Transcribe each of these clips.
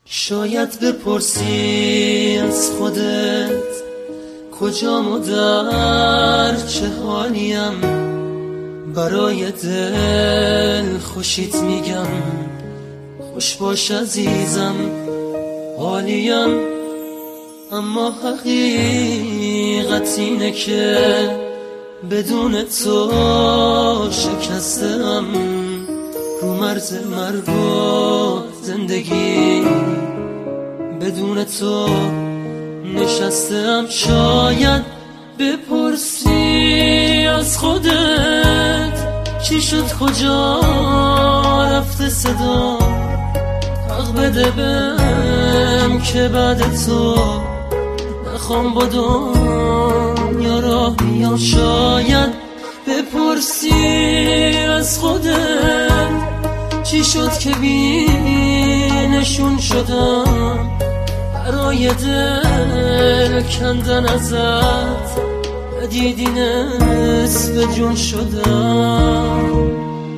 شاید بپرسی از خودت کجام و در چه حالیم، برای دل خوشیت میگم خوش باش عزیزم حالیم. اما حقیقت اینه که بدون تو شکستم رو مرز مرگ و زندگی، بدون تو نشستم. شاید بپرسی از خودت چی شد کجا رفته صدا، حق بده بهم که بعد تو نخوام با دنیا راه بیام. شاید بپرسی از خودت چی شد که بی نشون شدم، برای دل کندن ازت دیدی نصف جون شدم.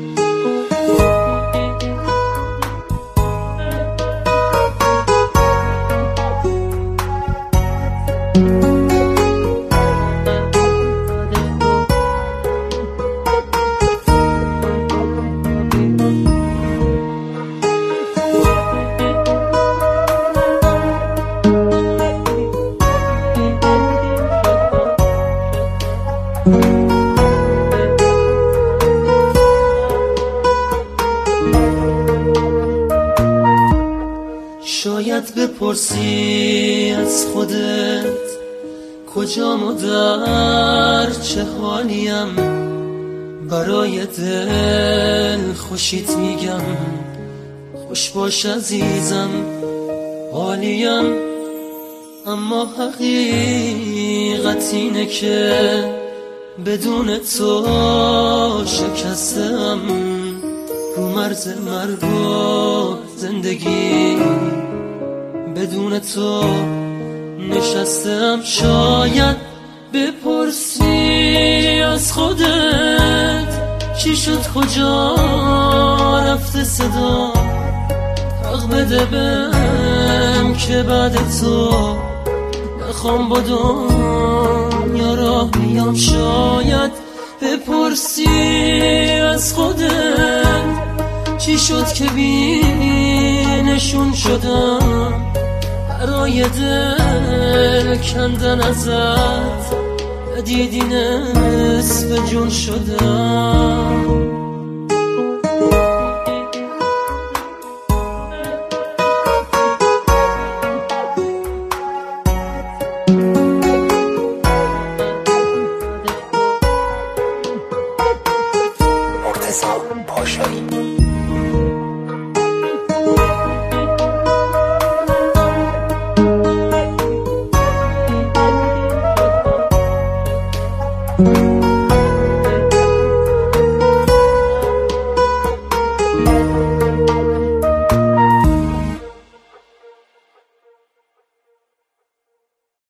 شاید بپرسی از خودت کجام و در چه حالیم، برای دل خوشیت میگم خوش باش عزیزم حالیم. اما حقیقت اینه که بدون تو شکستم رو مرز مرگ و زندگی، بدون تو نشستم. شاید بپرسی از خودت چی شد کجا رفته صدا، حق بده بهم که بعد تو نخوام با دنیا راه بیام. شاید بپرسی از خودت چی شد که بی نشون شدم، برای دل کندن ازت دیدی نصف جون شدم.